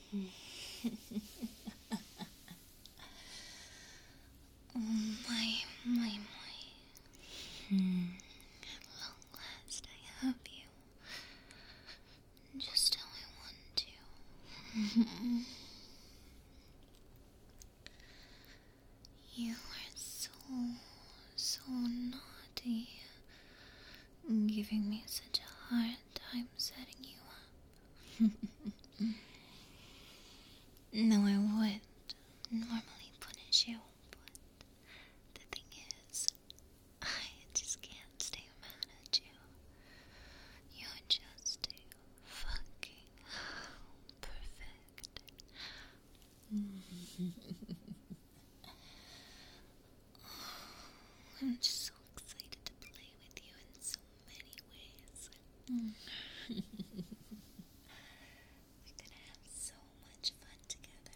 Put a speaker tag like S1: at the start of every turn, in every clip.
S1: My. At long last I have you. Just how I want to. You are so naughty. Giving me such a hard time setting you up. No, I would normally punish you, but the thing is, I just can't stay mad at you. You're just fucking perfect. I'm just so excited to play with you in so many ways. We're gonna have so much fun together.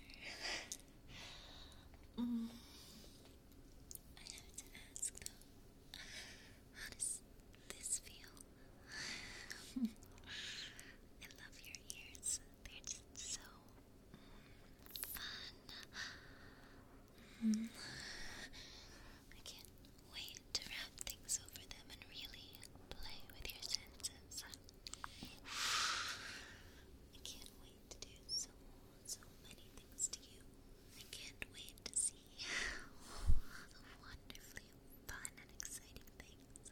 S1: I have to ask though, how does this feel? I love your ears. They're just so fun. I can't wait to wrap things over them and really play with your senses. I can't wait to do so many things to you. I can't wait to see all the wonderfully fun and exciting things.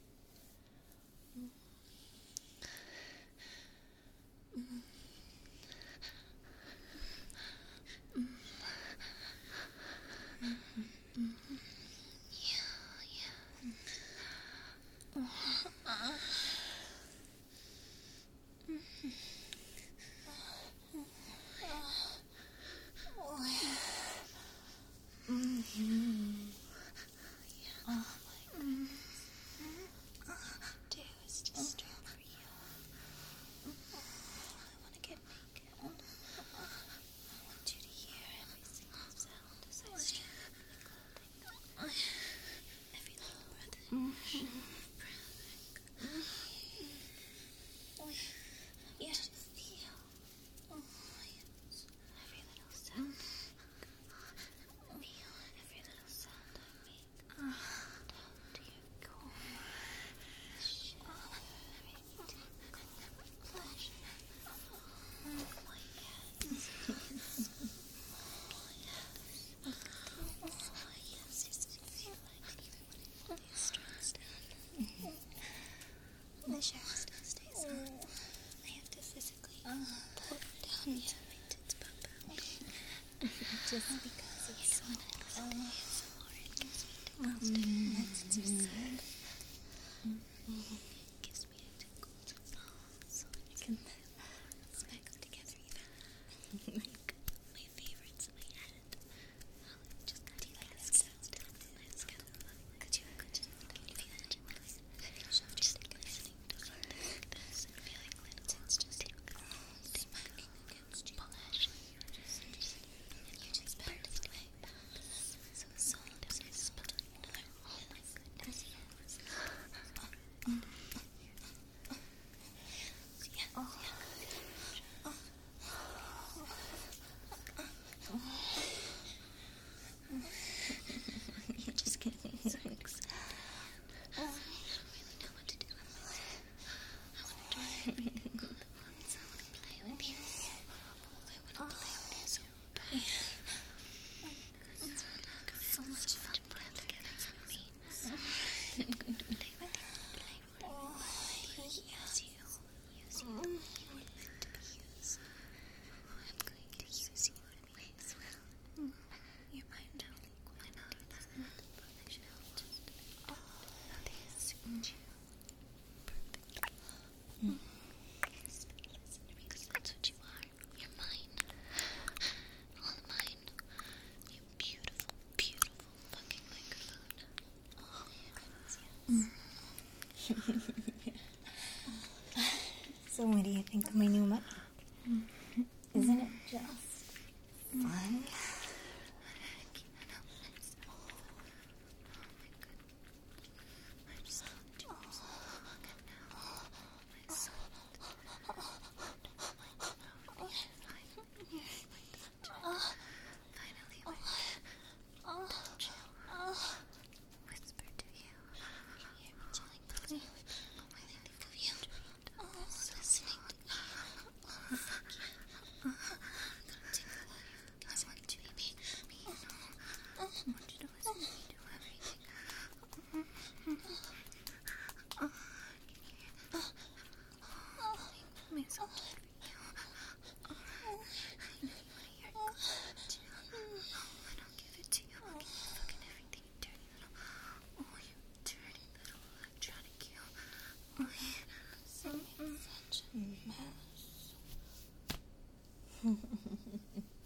S1: Two is just straight for you. I want to get naked. I want you to hear every single sound as I strip my clothing. Every little breath. Yeah. To feel. Yes. Every little sound. Feel every little sound I make. Down to your core. Shivering pleasure. Oh yes. Just feel like even when I pull these strands down, the shaft still stays on. I have to physically pull it down to my tits pop out. Just because it's so nice. It gives me tingles. That's just sad. It gives me a tingle. So I can smack them together even. Like my favorites in my head. Just got to like this sounds down to my skin. Could you feel it? I'm just listening to something like this and feeling little tits just smacking against you. Polish. And you just back to play. So soft as I spit another. Oh my goodness. You just get me so excited. I don't really know what to do with myself. I want to try everything all at once. I want to play with you. I want to play with you so bad. It's so much fun to play together with me. I'm going to play with you. Use you. Use you. You are meant to be used. I'm going to use you in ways well. You're my darling. Why not do that? I should just how they suit you perfectly. Listen to me, because that's what you are. You're mine. All mine. You beautiful, beautiful fucking microphone. Oh, yes.
S2: So what do you think of my new mic? Isn't it just fun?
S1: so good for you. Oh, your clothes too. Oh, and I'll give it to you. I'll give you fucking everything, you dirty little. Oh, you dirty little electronic you. Oh, such a mess.